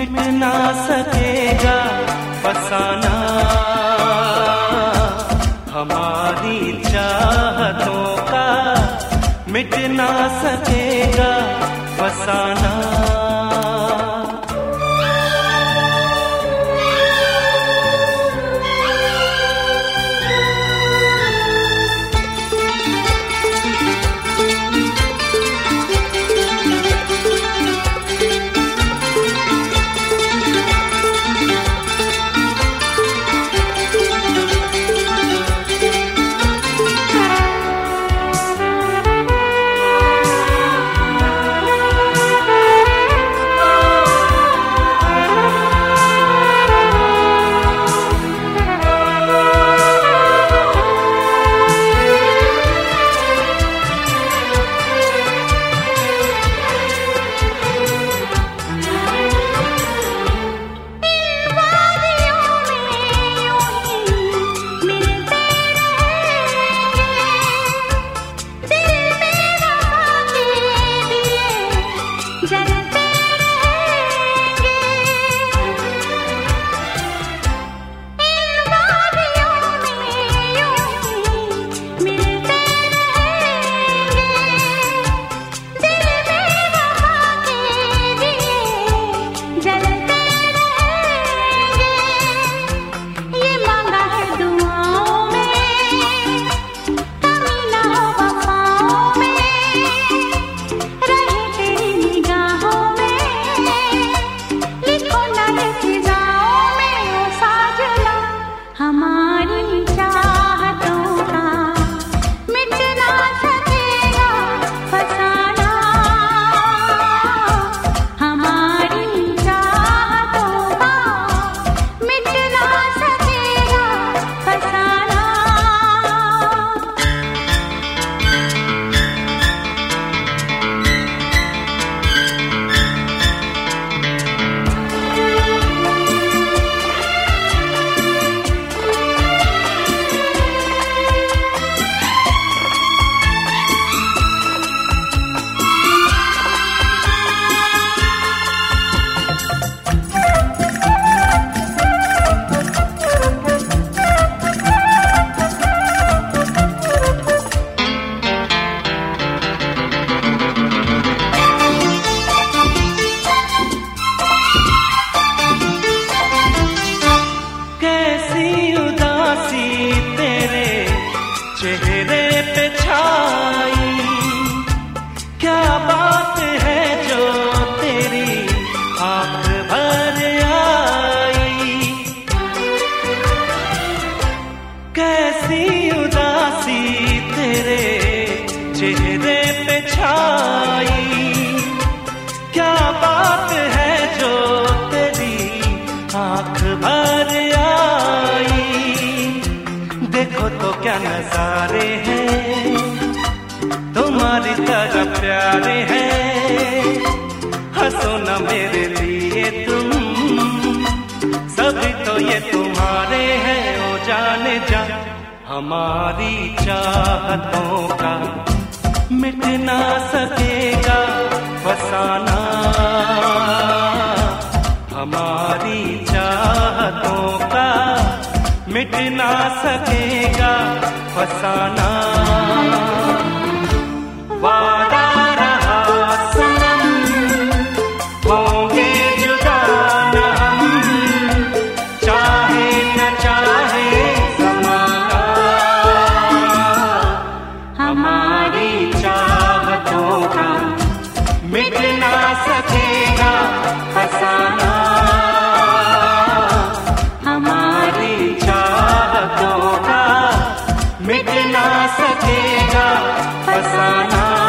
मिट ना सकेगा फसाना हमारी चाहतों का, मिट ना सकेगा फसाना। चेहरे पे छाई क्या बात है जो तेरी आंख भर आई, कैसी उदासी तेरे चेहरे पे छाई, क्या बात है जो तेरी आंख भर आई। देखो तो क्या नजारे हैं तुम्हारी तरह प्यारे हैं, हंसो न मेरे लिए तुम, सभी तो ये तुम्हारे हैं। ओ जाने जा हमारी चाहतों का मिट ना सकेगा फसाना, हमारी चाहतों का मिट ना सकेगा फसाना। वादा रहा सनम होंगे जुदा न हम, चाहे न चाहे ज़माना, हमारी चाहतों का मिट ना सकेगा फसाना, मिट ना सकेगा फसाना।